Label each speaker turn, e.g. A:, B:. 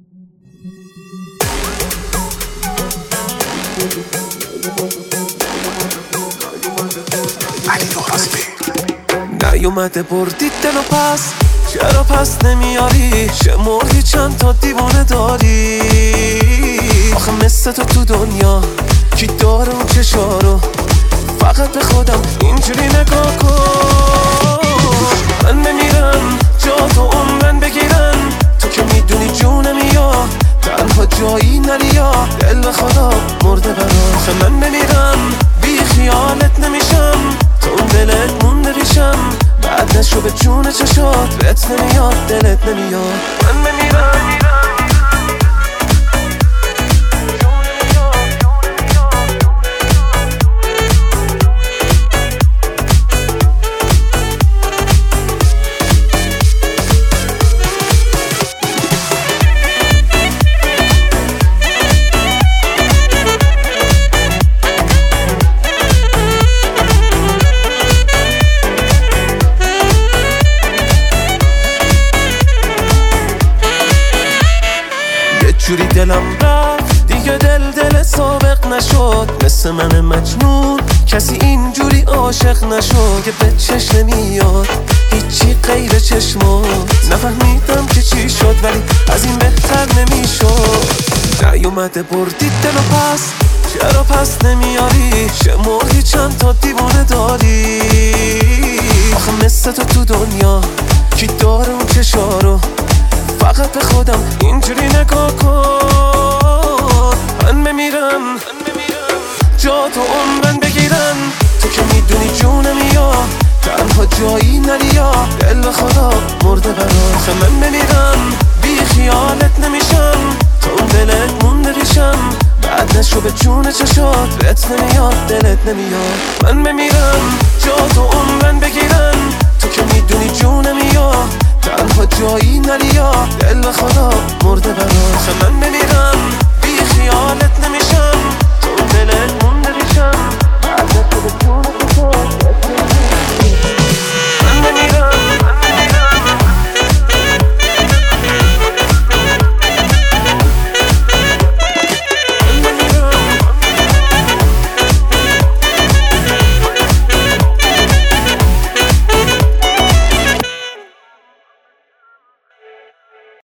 A: نیومده بردی دلو پس، چرا پس نمیاری؟ شمردی چند تا دیوانه داری؟ آخه مثل تو دنیا کی داره اون چشارو؟ فقط به خودم اینجوری نگاه کن. من بمیرم جا تو عمرن بگیرن، تو که میدونی جونمی یا تنها جایی نری یا دل خدا مرده برا. آخه من بمیرم بی خیالت نمیشم، تو اون دلت مونده ریشم، بعد نشو به جون چشات بهت نمیاد دلت نمیاد. من بمیرم جوری دلم رفت دیگه دل سابق نشد، مثل من مجنون کسی اینجوری عاشق نشد که به چشم نمیاد هیچی غیر چشمات. نفهمیدم که چی شد ولی از این بهتر نمیشد. نیومده بردی دلو پس، چرا پس نمیاری؟ شمردی چند تا دیوانه داری؟ آخه مثل تو دنیا کی داره اون چشارو؟ فقط به خودم اینجوری نگاه کن. من بمیرم جا تو عمرن بگیرن، تو که میدونی جونمی یا تنها جایی نری یا دل خدا مرده برا. آخه من بمیرم بی خیالت نمیشم، تو اون دلت مونده ریشم، بعد نشو به جون چشات بهت نمیاد دلت نمیاد. من بمیرم جا تو عمرن بگیرن، تو که میدونی جونمی یا تنها جایی نری یا دل خدا